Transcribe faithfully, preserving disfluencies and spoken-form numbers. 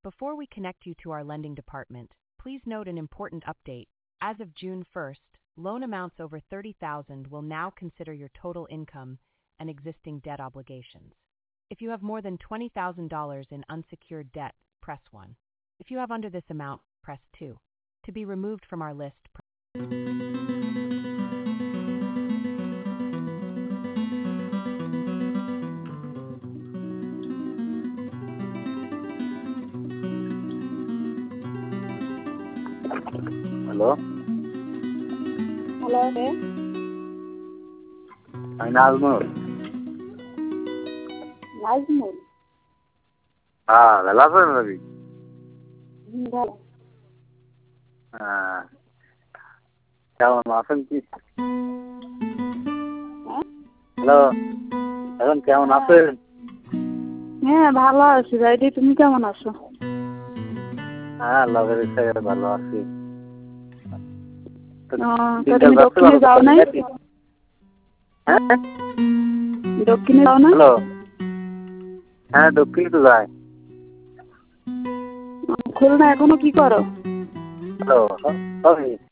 Before we connect you to our lending department, please note an important update. As of June first, loan amounts over thirty thousand dollars will now consider your total income and existing debt obligations. If you have more than twenty thousand dollars in unsecured debt, press one. If you have under this amount, press two. To be removed from our list, press Hello? Hello there. I'm Nazmul. Nazmul? হ্যাঁ ভালো আছেন রবি? হুম, ভালো। হ্যাঁ কেমন আছেন কি? হ্যাঁ? Hello এখন কেমন আছেন? হ্যাঁ ভালো আছি ভাইটি, তুমি কেমন আছো? হ্যাঁ আল্লাহর ইচ্ছায় ভালো আছি। তা তুমি দক্ষিণে যাও নাই? হ্যাঁ দক্ষিণে যাও না? হ্যালো হ্যাঁ দক্ষিণে তো যাই। খুলনা এখনো কি করো? হ্যালো